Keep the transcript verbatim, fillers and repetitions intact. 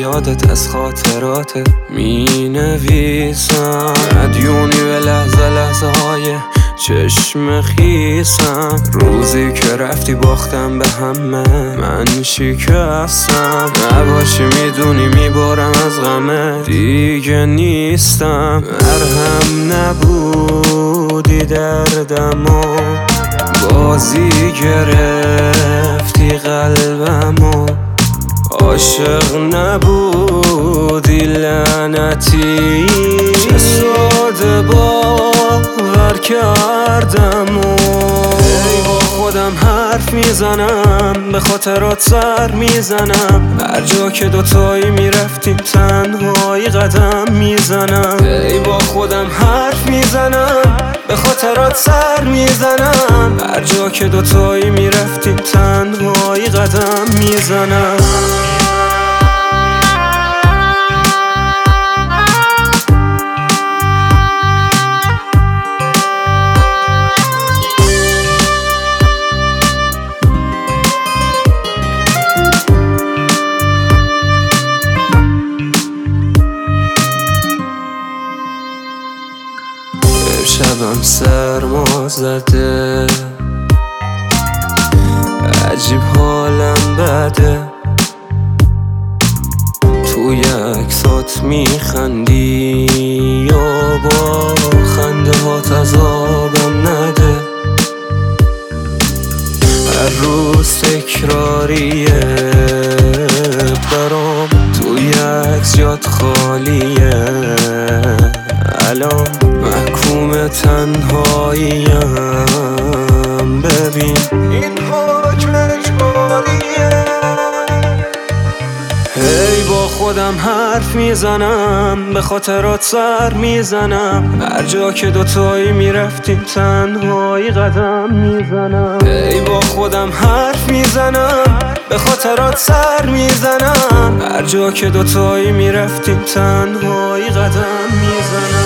یادت از خاطراتت می نویسم، مدیونی به لحظه لحظه های چشم خیسم. روزی که رفتی باختم به همه، من شکستم. نباشی میدونی میبارم از غمه، دیگه نیستم. مرهم نبودی دردمو، بازی گرفتی قلبمو. عاشق نبودی لعنتی، چه ساده باور کردم. و ای با خودم حرف میزنم، به خاطرات سر میزنم. هر جا که دوتایی میرفتیم تنهایی قدم میزنم. ای با خودم حرف میزنم، به خاطرات سر میزنم. هر جا که دوتایی میرفتیم تنهایی قدم میزنم. شبم سرما زده، عجیب حالم بده. توی عکسات میخندی یا با خنده هات عذابم نده. هر روز تکراریه برام، توی عکس جات خالیه. الان محکوم تنهاییم، ببین این حکم اجباریه. هی با خودم حرف میزنم، به خاطرات سر میزنم. هر جا که دوتایی میرفتیم تنهایی قدم میزنم. هی با خودم حرف میزنم، به خاطرات سر میزنم. هر جا که دوتایی میرفتیم تنهایی قدم میزنم.